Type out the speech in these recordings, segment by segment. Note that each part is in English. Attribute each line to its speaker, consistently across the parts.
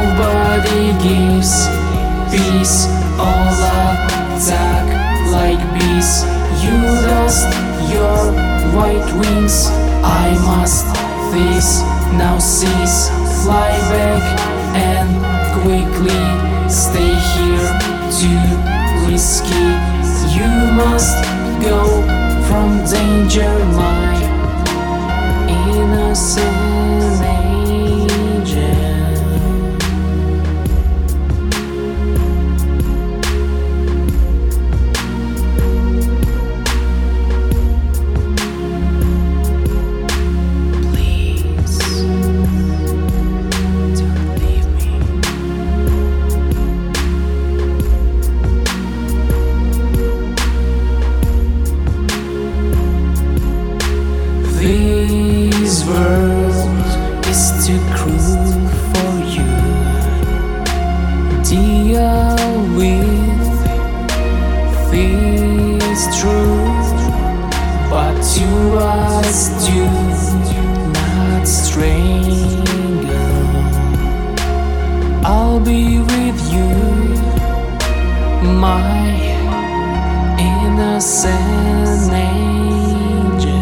Speaker 1: nobody gives peace. All attack like bees. You lost your white wings. I must this now cease. Fly back and quickly stay here. Too risky. You must go from danger, my innocent angel. Please don't leave me. This world is too cruel for you. Deal with this truth, but to us do not strangle. I'll be with you, my innocent angel.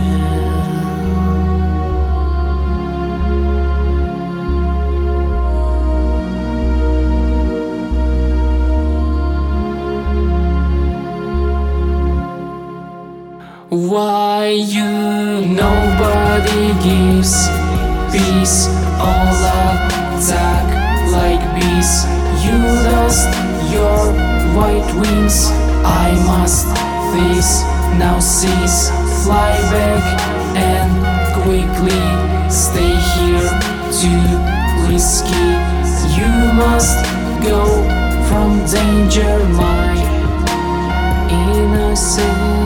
Speaker 1: Why you nobody gives peace. All attack like bees. You lost your white wings. I must this now cease. Fly back and quickly stay here. Too risky. You must go from danger, my innocent